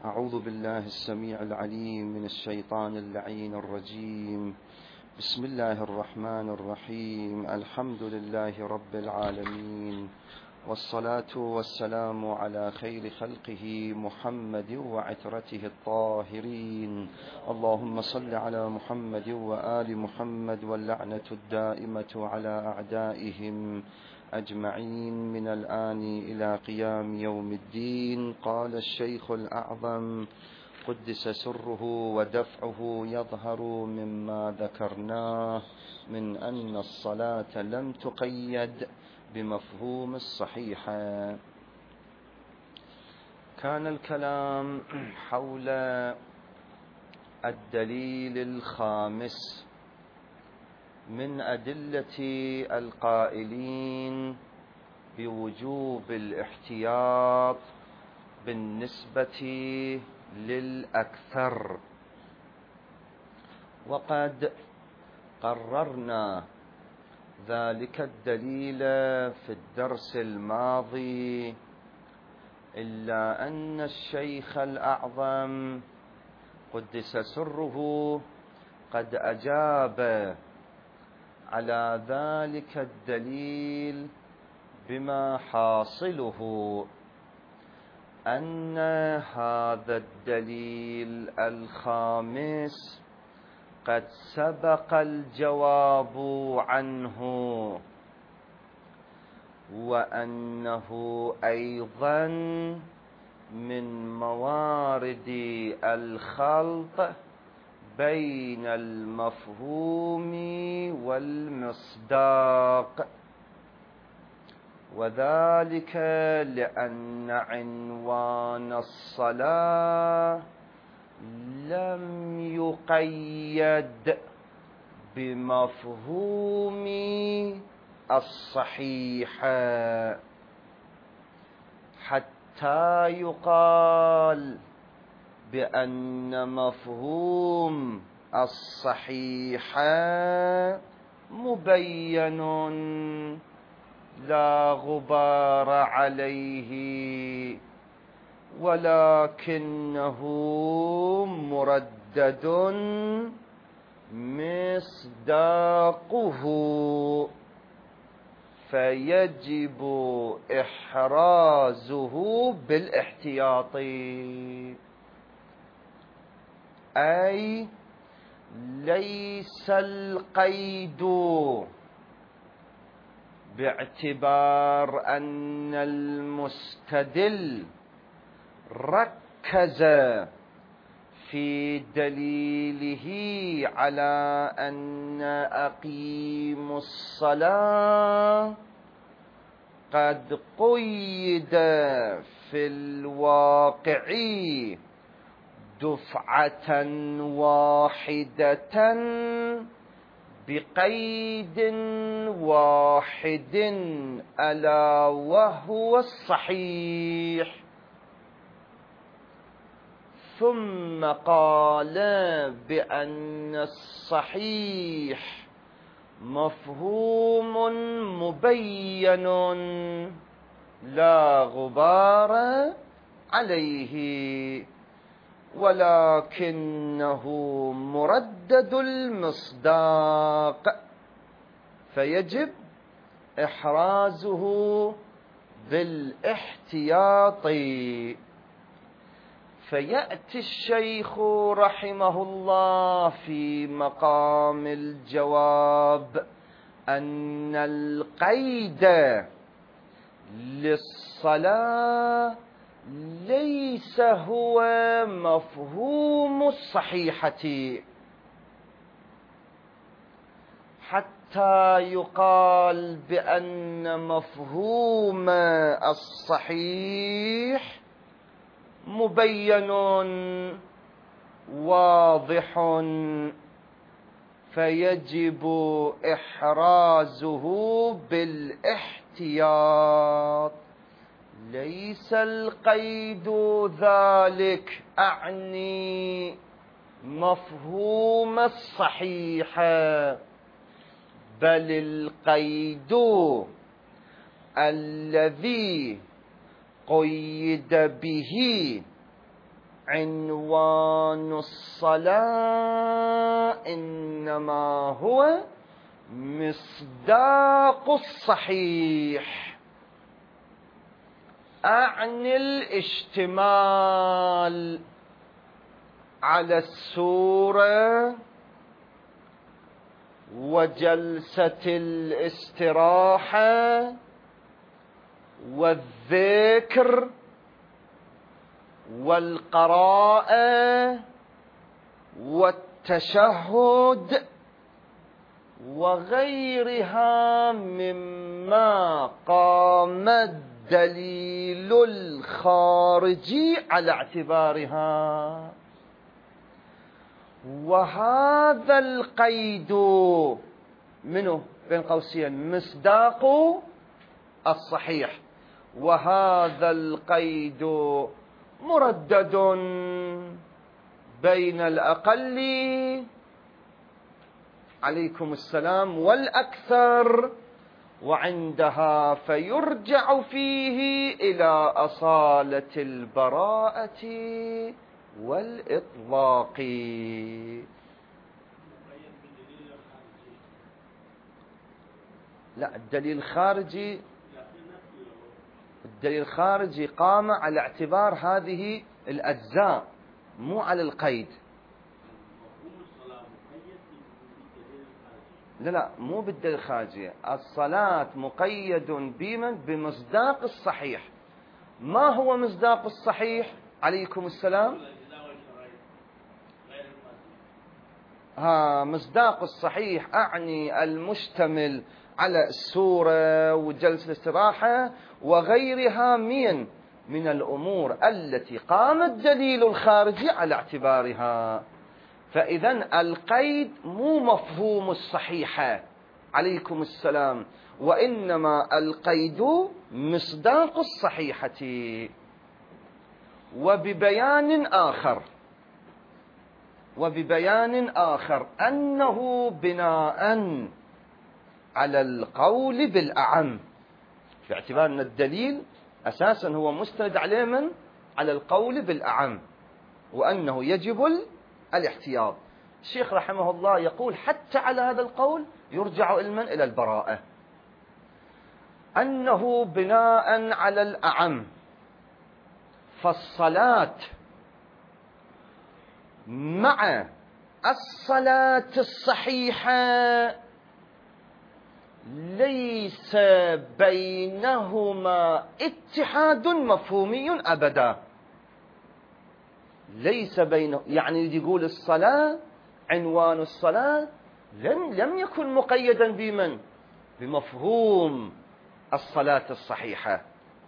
أعوذ بالله السميع العليم من الشيطان اللعين الرجيم. بسم الله الرحمن الرحيم. الحمد لله رب العالمين، والصلاة والسلام على خير خلقه محمد وعترته الطاهرين. اللهم صل على محمد وآل محمد، واللعنة الدائمة على أعدائهم أجمعين من الآن إلى قيام يوم الدين. قال الشيخ الأعظم قدس سره ودفعه يظهر مما ذكرناه من أن الصلاة لم تقيد بمفهوم الصحيحة. كان الكلام حول الدليل الخامس من أدلة القائلين بوجوب الاحتياط بالنسبة للأكثر، وقد قررنا ذلك الدليل في الدرس الماضي، إلا أن الشيخ الأعظم قدس سره قد أجاب على ذلك الدليل بما حاصله أن هذا الدليل الخامس قد سبق الجواب عنه، وأنه أيضا من موارد الخلط بين المفهوم والمصداق، وذلك لأن عنوان الصلاة لم يقيد بمفهوم الصحيحة حتى يقال بأن مفهوم الصحيحة مبين لا غبار عليه، ولكنه مردد مصداقه، فيجب إحرازه بالاحتياط، أي ليس القيد باعتبار أن المستدل ركز في دليله على أن أقيم الصلاة قد قيد في الواقع دفعة واحدة بقيد واحد، ألا وهو الصحيح، ثم قال بأن الصحيح مفهوم مبين لا غبار عليه، ولكنه مردد المصداق، فيجب إحرازه بالاحتياط. فيأتي الشيخ رحمه الله في مقام الجواب أن القيد للصلاة ليس هو مفهوم الصحيحة، حتى يقال بأن مفهوم الصحيح مبين واضح، فيجب إحرازه بالاحتياط. ليس القيد ذلك أعني مفهوم الصحيح، بل القيد الذي قيد به عنوان الصلاة إنما هو مصداق الصحيح، أعني الاشتمال على السورة وجلسة الاستراحة والذكر والقراءة والتشهد وغيرها مما قام الدليل الخارجي على اعتبارها. وهذا القيد منه بين قوسين مصداق الصحيح، وهذا القيد مردد بين الأقل عليكم السلام والأكثر، وعندها فيرجع فيه إلى أصالة البراءة والإطلاق. لا، الدليل الخارجي قام على اعتبار هذه الأجزاء مو على القيد. لا مو بالدليل الخارجي، الصلاة مقيد بمصداق الصحيح. ما هو مصداق الصحيح عليكم السلام؟ مصداق الصحيح أعني المشتمل على السورة وجلسة الاستراحة وغيرها من الأمور التي قام الدليل الخارجي على اعتبارها. فإذن القيد مو مفهوم الصحيحة عليكم السلام، وإنما القيد مصداق الصحيحة. وببيان آخر أنه بناء على القول بالأعم، باعتبار أن الدليل أساسا هو مستند عليه على القول بالأعم، وأنه يجب الاحتياط. الشيخ رحمه الله يقول حتى على هذا القول يرجع إلى البراءة، أنه بناء على الأعم، فالصلاة مع الصلاة الصحيحة ليس بينهما اتحاد مفهومي أبدا. ليس بينه، يعني يقول الصلاة، عنوان الصلاة لم يكن مقيدا بمفهوم الصلاة الصحيحة.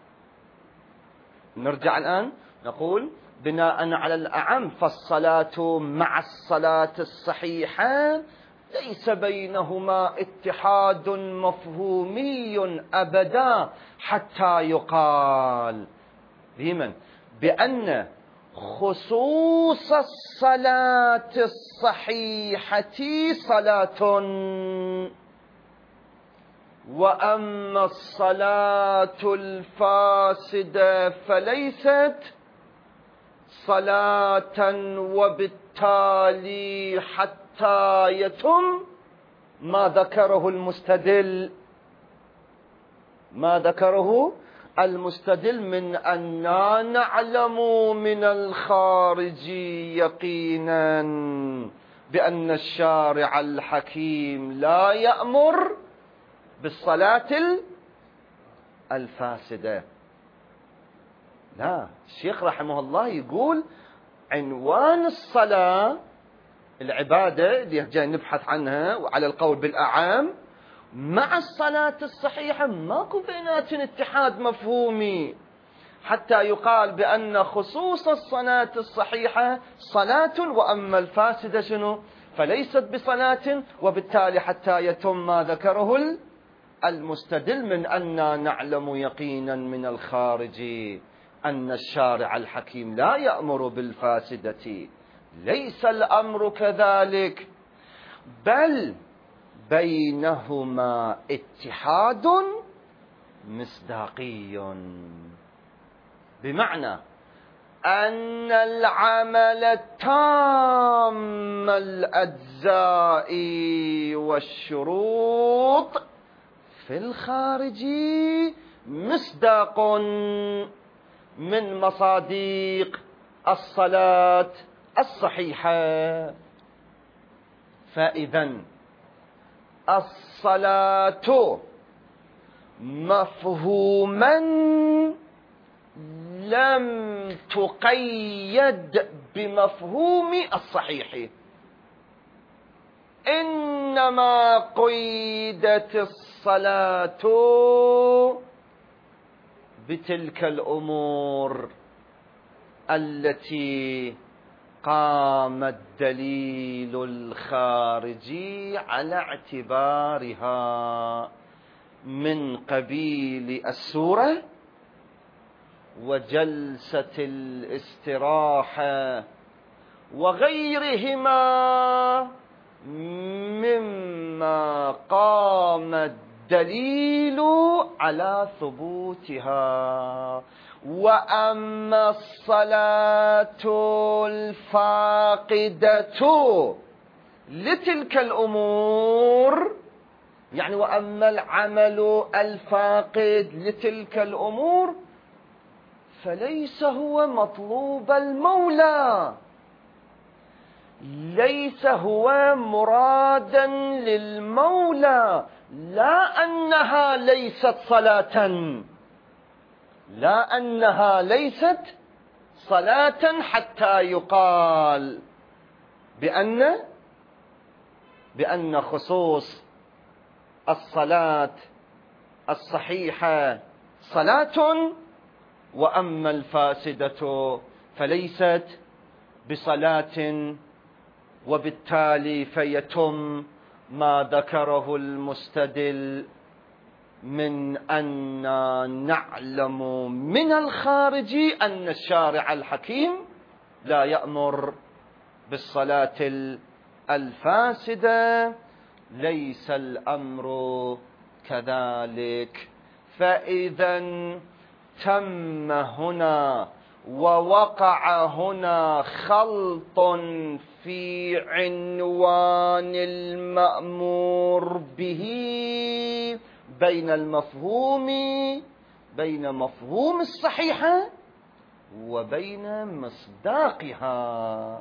نرجع الآن نقول بناء على الأعم، فالصلاة مع الصلاة الصحيحة ليس بينهما اتحاد مفهومي أبدا، حتى يقال بأن خصوص الصلاة الصحيحة صلاة، وأما الصلاة الفاسدة فليست صلاة، وبالتالي حتى يتم ما ذكره المستدل من أننا نعلم من الخارج يقينا بأن الشارع الحكيم لا يأمر بالصلاة الفاسدة. لا، الشيخ رحمه الله يقول عنوان الصلاة العبادة اللي جاي نبحث عنها وعلى القول بالأعام مع الصلاة الصحيحة ماكو بيناتهم اتحاد مفهومي، حتى يقال بأن خصوص الصلاة الصحيحة صلاة، وأما الفاسدة شنو؟ فليست بصلاة، وبالتالي حتى يتم ما ذكره المستدل من أننا نعلم يقينا من الخارج أن الشارع الحكيم لا يأمر بالفاسدة. ليس الأمر كذلك، بل بينهما اتحاد مصداقي، بمعنى أن العمل التام الأجزاء والشروط في الخارج مصداق من مصادق الصلاة الصحيحة. فإذا الصلاة مفهوما لم تقيد بمفهوم الصحيح، إنما قيدت الصلاة بتلك الأمور التي قام الدليل الخارجي على اعتبارها من قبيل السورة وجلسة الاستراحة وغيرهما مما قام الدليل على ثبوتها. وأما الصلاة الفاقدة لتلك الأمور، يعني وأما العمل الفاقد لتلك الأمور، فليس هو مطلوب المولى، ليس هو مرادا للمولى. لا أنها ليست صلاة، لا أنها ليست صلاة حتى يقال بأن خصوص الصلاة الصحيحة صلاة، وأما الفاسدة فليست بصلاة، وبالتالي فيتم ما ذكره المستدل من أن نعلم من الخارج أن الشارع الحكيم لا يأمر بالصلاة الفاسدة. ليس الأمر كذلك. فإذا تم هنا ووقع هنا خلط في عنوان المأمور به بين مفهوم الصحيحة وبين مصداقها،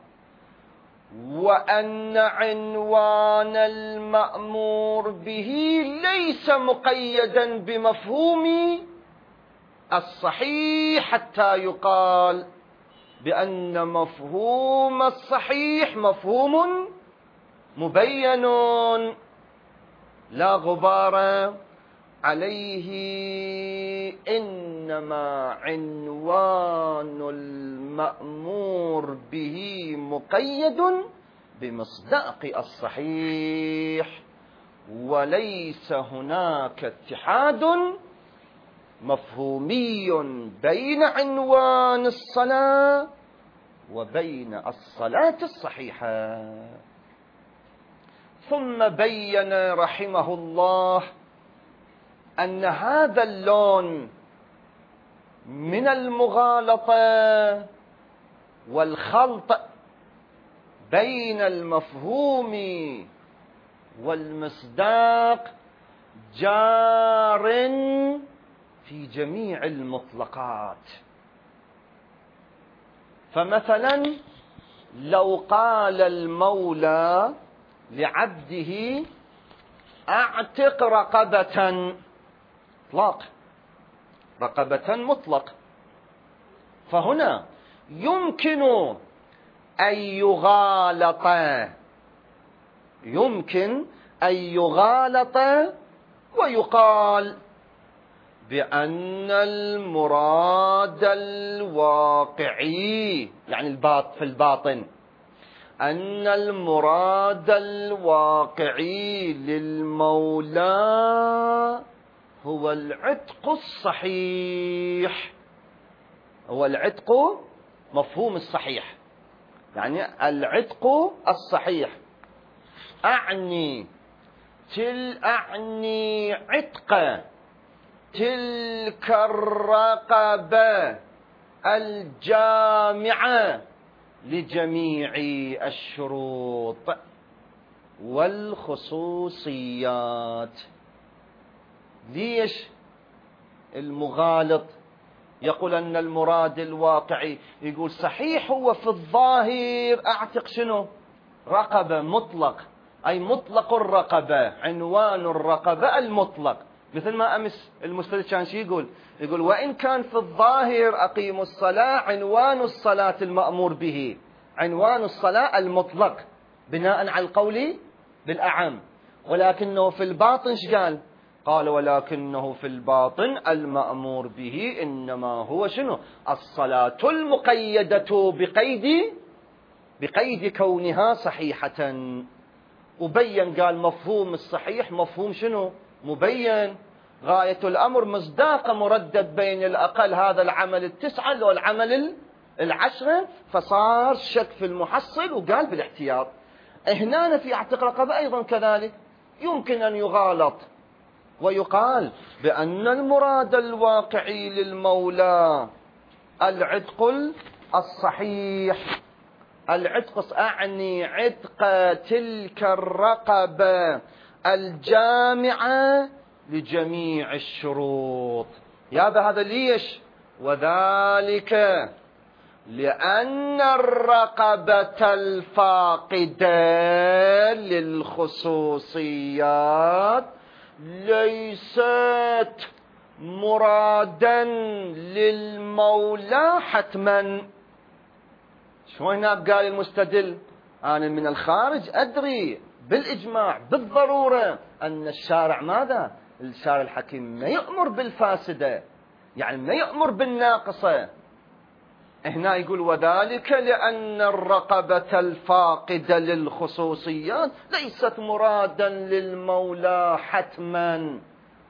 وأن عنوان المأمور به ليس مقيدا بمفهوم الصحيح حتى يقال بأن مفهوم الصحيح مفهوم مبين لا غبار عليه، إنما عنوان المأمور به مقيد بمصداق الصحيح، وليس هناك اتحاد مفهومي بين عنوان الصلاة وبين الصلاة الصحيحة. ثم بين رحمه الله أن هذا اللون من المغالطة والخلط بين المفهوم والمصداق جار في جميع المطلقات. فمثلا لو قال المولى لعبده اعتق رقبة، اطلاق رقبة مطلق، فهنا يمكن أن يغالط ويقال بأن المراد الواقعي، يعني في الباطن، أن المراد الواقعي للمولى هو العتق الصحيح، هو العتق مفهوم الصحيح، يعني العتق الصحيح. أعني عتق تلك الرقبة الجامعة لجميع الشروط والخصوصيات. ليش المغالط يقول أن المراد الواقعي؟ يقول صحيح هو في الظاهر أعتق شنو؟ رقبة مطلق، أي مطلق الرقبة، عنوان الرقبة المطلق، مثل ما أمس المستدل كان شي يقول وإن كان في الظاهر أقيموا الصلاة عنوان الصلاة المأمور به، عنوان الصلاة المطلق بناء على القول بالأعم، ولكنه في الباطن قال؟ قال ولكنه في الباطن المأمور به إنما هو شنو؟ الصلاة المقيدة بقيد كونها صحيحة. وبين قال مفهوم الصحيح مفهوم شنو؟ مبين، غاية الأمر مصداق مردد بين الأقل هذا العمل 9 لو العمل 10، فصار شك في المحصل وقال بالاحتياط. هنا في اعتق رقبة أيضا كذلك يمكن أن يغالط ويقال بأن المراد الواقعي للمولى العتق الصحيح، العتق أعني عتق تلك الرقبة الجامعة لجميع الشروط. يا هذا ليش؟ وذلك لأن الرقبة الفاقدة للخصوصيات ليست مرادا للمولى حتما. شو هنا قال المستدل؟ أنا من الخارج أدري بالإجماع بالضرورة أن الشارع ماذا؟ الشارع الحكيم ما يأمر بالفاسدة، يعني ما يأمر بالناقصة. هنا يقول وذلك لأن الرقبة الفاقدة للخصوصيات ليست مرادا للمولى حتما،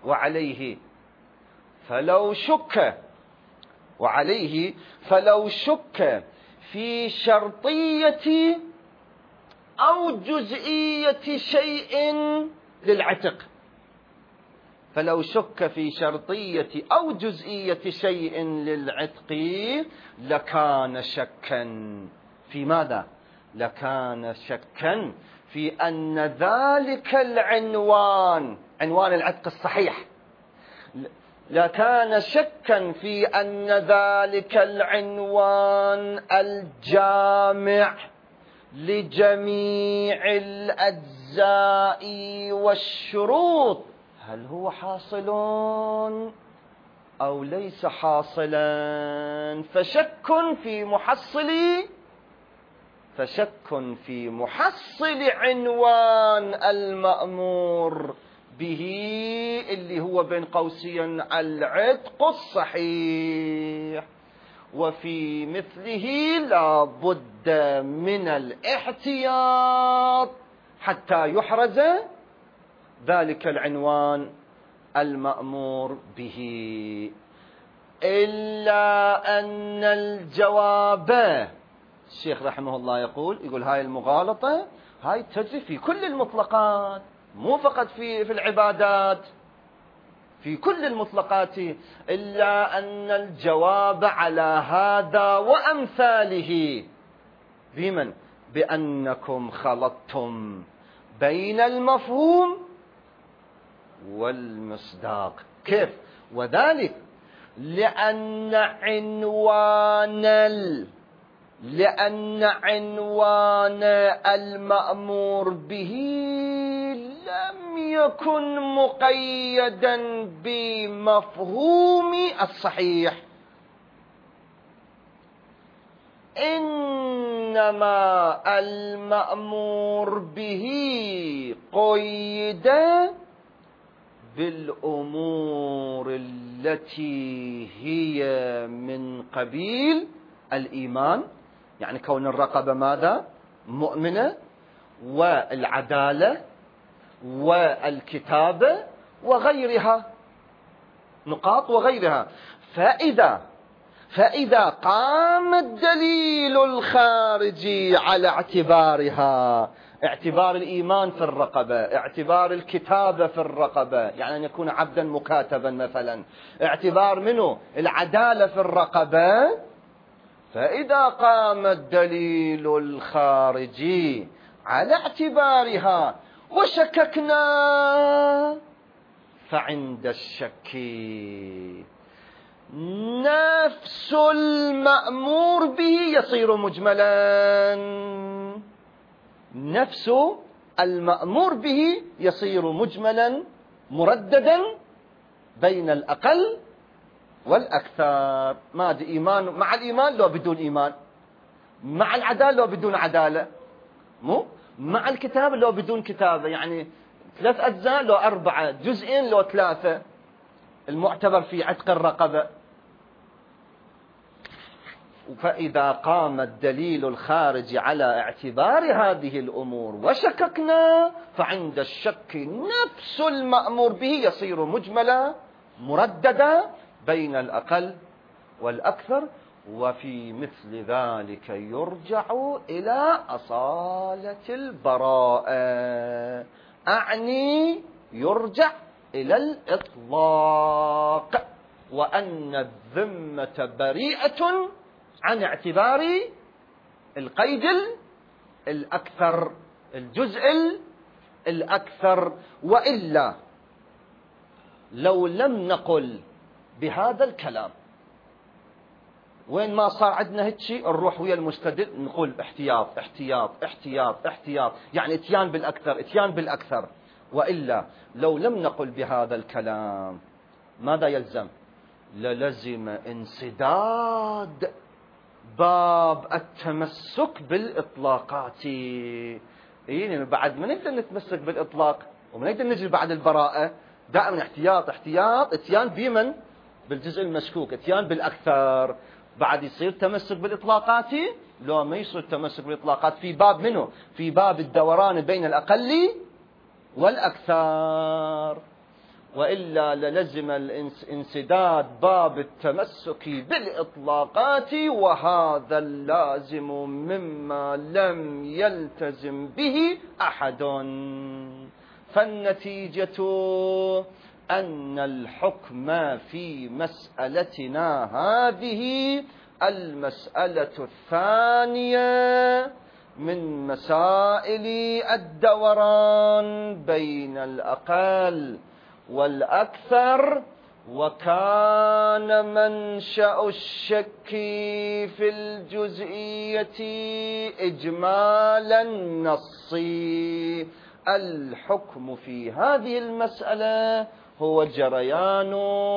فلو شك في شرطية أو جزئية شيء للعتق، فلو شك في شرطية أو جزئية شيء للعتق لكان شكا في ماذا؟ لكان شكا في أن ذلك العنوان، عنوان العتق الصحيح، لكان شكا في أن ذلك العنوان الجامع لجميع الأجزاء والشروط هل هو حاصل أو ليس حاصلا، فشك في محصل عنوان المأمور به اللي هو بين قوسين العتق الصحيح. وفي مثله لا بد من الاحتياط حتى يحرز ذلك العنوان المأمور به، إلا أن الجواب، الشيخ رحمه الله يقول هاي المغالطة هاي تجري في كل المطلقات، مو فقط في العبادات، في كل المطلقات، إلا أن الجواب على هذا وأمثاله بمن؟ بأنكم خلطتم بين المفهوم والمصداق. كيف؟ وذلك لأن عنوان المأمور به لم يكن مقيدا بمفهوم الصحيح، إنما المأمور به قيد بالأمور التي هي من قبيل الإيمان، يعني كون الرقبة ماذا؟ مؤمنة، والعدالة والكتابة وغيرها، نقاط وغيرها. فإذا قام الدليل الخارجي على اعتبارها، اعتبار الإيمان في الرقبة، اعتبار الكتابة في الرقبة، يعني أن يكون عبدا مكاتبا مثلا، اعتبار منه العدالة في الرقبة، فإذا قام الدليل الخارجي على اعتبارها وشككنا فعند الشك نفس المأمور به يصير مجملا. نفس المأمور به يصير مجملا مرددا بين الأقل والأكثر. ما دي إيمان مع الإيمان لو بدون إيمان، مع العدالة لو بدون عدالة، مو مع الكتابة لو بدون كتابة، يعني 3 أجزاء لو 4، جزئين لو 3، المعتبر في عتق الرقبة. فإذا قام الدليل الخارج على اعتبار هذه الأمور وشككنا فعند الشك نفس المأمور به يصير مجملا مرددا بين الأقل والأكثر. وفي مثل ذلك يرجع إلى أصالة البراءة، أعني يرجع إلى الإطلاق، وأن الذمة بريئة عن اعتبار القيد الأكثر، الجزء الأكثر. وإلا لو لم نقل بهذا الكلام، وين ما صار عندنا هيك شيء نروح ويا المستدل نقول احتياط احتياط احتياط احتياط، يعني اتيان بالأكثر اتيان بالأكثر. وإلا لو لم نقل بهذا الكلام ماذا يلزم؟ للزم انسداد باب التمسك بالإطلاقات. يعني بعد ما نقدر نتمسك بالإطلاق وما نقدر نجري بعد البراءة، دائما احتياط احتياط، اتيان بمن؟ بالجزء المشكوك، اتيان بالأكثر. بعد يصير تمسك بالإطلاقات، لو ما يصير تمسك بالإطلاقات في باب منه؟ في باب الدوران بين الأقل والأكثر. وإلا للزم انسداد باب التمسك بالإطلاقات، وهذا اللازم مما لم يلتزم به أحد. فالنتيجة أن الحكم في مسألتنا هذه المسألة الثانية من مسائل الدوران بين الأقل والأكثر، وكان منشأ الشك في الجزئية إجمال النص. الحكم في هذه المسألة هو جريان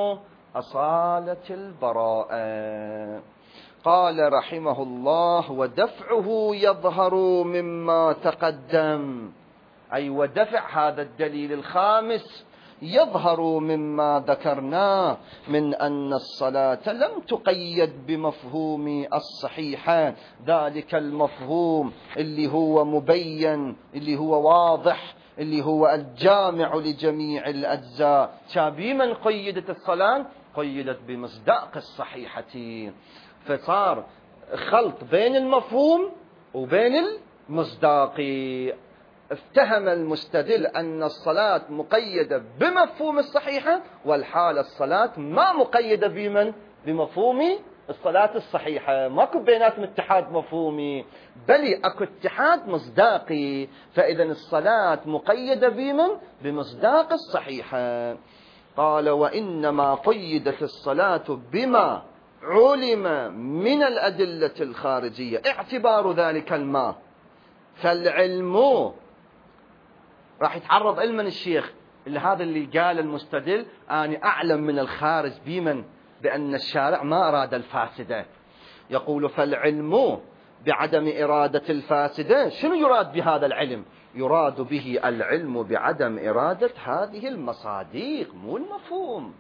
أصالة البراءة. قال رحمه الله: ودفعه يظهر مما تقدم، أي ودفع هذا الدليل الخامس يظهر مما ذكرناه من أن الصلاة لم تقيد بمفهوم الصحيحة، ذلك المفهوم اللي هو مبين، اللي هو واضح، اللي هو الجامع لجميع الأجزاء. بمن قيدت الصلاة؟ قيدت بمصداق الصحيحة. فصار خلط بين المفهوم وبين المصداق. افتهم المستدل أن الصلاة مقيدة بمفهوم الصحيحة، والحال الصلاة ما مقيدة بمن؟ بمفهوم الصلاة الصحيحة. ماكو بيناتهم اتحاد مفهومي، بل اكو اتحاد مصداقي. فإذا الصلاة مقيدة بمن؟ بمصداق الصحيحة. قال: وإنما قيدت الصلاة بما علم من الأدلة الخارجية اعتبار ذلك الماء. فالعلم راح يتعرض علما الشيخ هذا اللي قال المستدل: أنا أعلم من الخارج بمن؟ بأن الشارع ما أراد الفاسدة. يقول: فالعلم بعدم إرادة الفاسدة. شنو يراد بهذا العلم؟ يراد به العلم بعدم إرادة هذه المصاديق، مو المفهوم،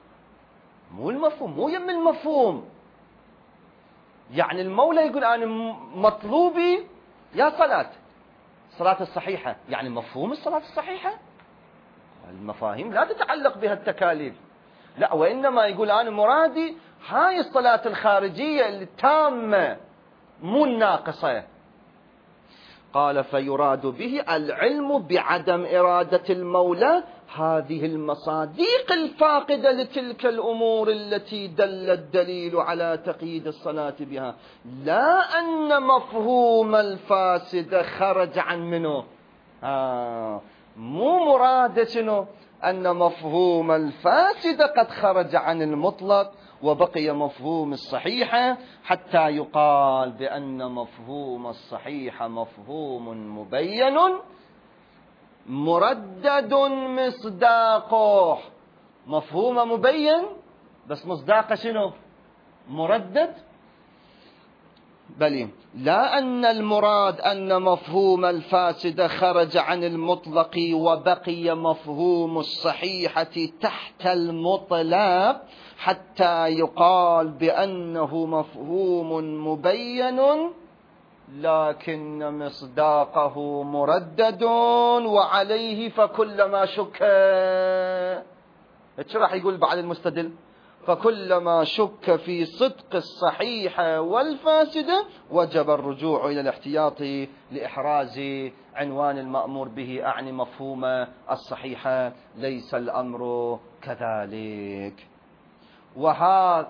مو المفهوم، مو يم المفهوم. يعني المولى يقول: أنا مطلوبي يا صلاة الصلاة الصحيحة، يعني مفهوم الصلاة الصحيحة. المفاهيم لا تتعلق بها التكاليف، لا، وإنما يقول: أنا مرادي هاي الصلاة الخارجية التامة مو الناقصة. قال: فيراد به العلم بعدم إرادة المولى هذه المصادق الفاقدة لتلك الأمور التي دل الدليل على تقييد الصلاة بها، لا أن مفهوم الفاسد خرج عن منه. مو مراد شنو أن مفهوم الفاسد قد خرج عن المطلق وبقي مفهوم الصحيحة، حتى يقال بأن مفهوم الصحيحة مفهوم مبين مردد مصداقه. مفهوم مبين بس مصداقه شنو؟ مردد. بل لا أن المراد أن مفهوم الفاسد خرج عن المطلق وبقي مفهوم الصحيحة تحت المطلق حتى يقال بأنه مفهوم مبين لكن مصداقه مردد وعليه فكلما شك. ايش راح يقول بعد المستدل؟ فكلما شك في صدق الصحيحة والفاسدة وجب الرجوع إلى الاحتياط لإحراز عنوان المأمور به، أعني مفهوم الصحيحة. ليس الأمر كذلك. وهذا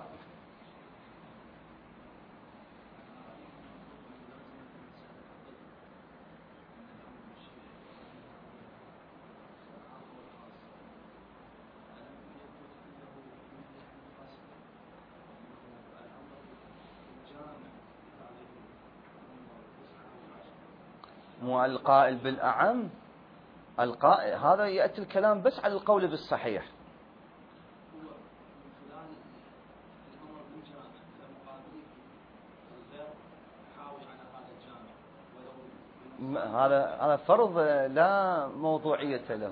مو القائل بالأعم. القائل هذا يأتي الكلام بس على القول بالصحيح. هذا فرض لا موضوعية له.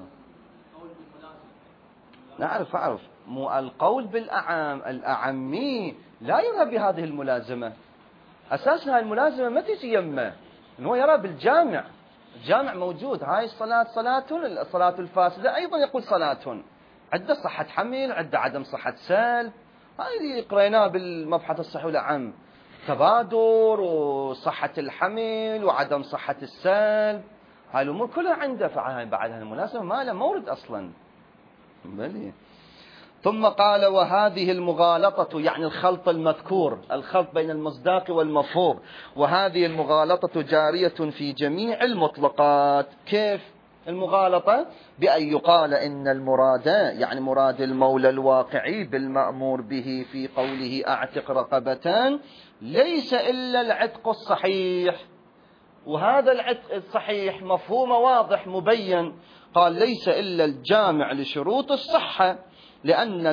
نعرف أعرف مو القول بالأعم. الأعمي لا يرى بهذه الملازمة. أساسها الملازمة ما تجي يمه، إنه يرى بالجامع. الجامع موجود. هاي الصلاة صلاة، الصلاة الفاسدة أيضا يقول صلاة، عدة صحة حمل، عدة عدم صحة سلب. هاي اللي قريناه بالمبحث الصحي والأعم، تبادر وصحة الحمل وعدم صحة السلب. هاي الأمور كلها عنده. فعلا بعدها المناسبة ما له مورد أصلا. بلي. ثم قال وهذه المغالطة، يعني الخلط المذكور، الخلط بين المصداق والمفهوم، وهذه المغالطة جارية في جميع المطلقات. كيف المغالطة؟ بأن يقال إن المراد، يعني مراد المولى الواقعي بالمأمور به في قوله أعتق رقبتان، ليس إلا العتق الصحيح. وهذا العتق الصحيح مفهوم واضح مبين. قال ليس إلا الجامع لشروط الصحة، لأن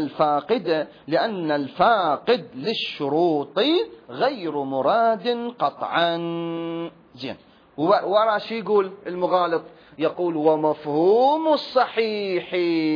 الفاقد للشروط غير مراد قطعا. زين. ورا شي يقول المغالط؟ يقول ومفهوم الصحيح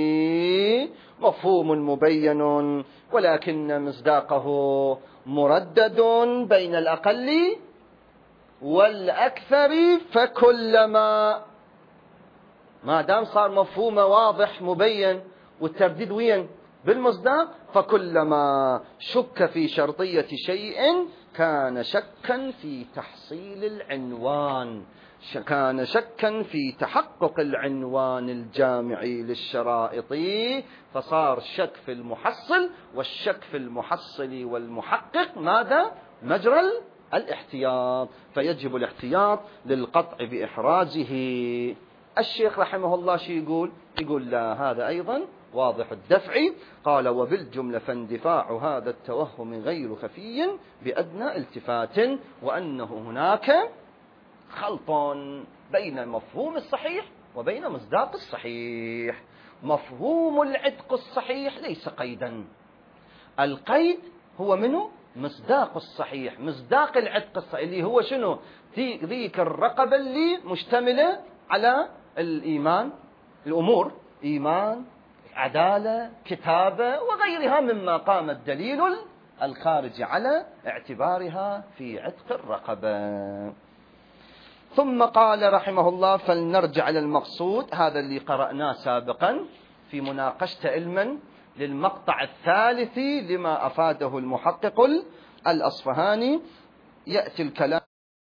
مفهوم مبين ولكن مصداقه مردد بين الأقل والأكثر، فكلما ما دام صار مفهوم واضح مبين والترديد وين؟ بالمصداق، فكلما شك في شرطية شيء كان شكا في تحصيل العنوان، كان شكا في تحقق العنوان الجامعي للشرائط، فصار شك في المحصل، والشك في المحصل والمحقق ماذا؟ مجرى الاحتياط، فيجب الاحتياط للقطع بإحرازه. الشيخ رحمه الله شي يقول؟ يقول لا، هذا أيضا واضح الدفع. قال وبالجملة فاندفاع هذا التوهم غير خفي بأدنى التفات، وأنه هناك خلط بين المفهوم الصحيح وبين مصداق الصحيح. مفهوم العتق الصحيح ليس قيدا، القيد هو منه مصداق الصحيح. مصداق العتق الصحيح اللي هو شنو؟ ذيك الرقبة اللي مشتملة على الإيمان، الأمور إيمان، عدالة، كتابة وغيرها مما قام الدليل الخارج على اعتبارها في عتق الرقبة. ثم قال رحمه الله فلنرجع للمقصود، هذا اللي قرأناه سابقا في مناقشة علما للمقطع الثالث لما أفاده المحقق الأصفهاني. يأتي الكلام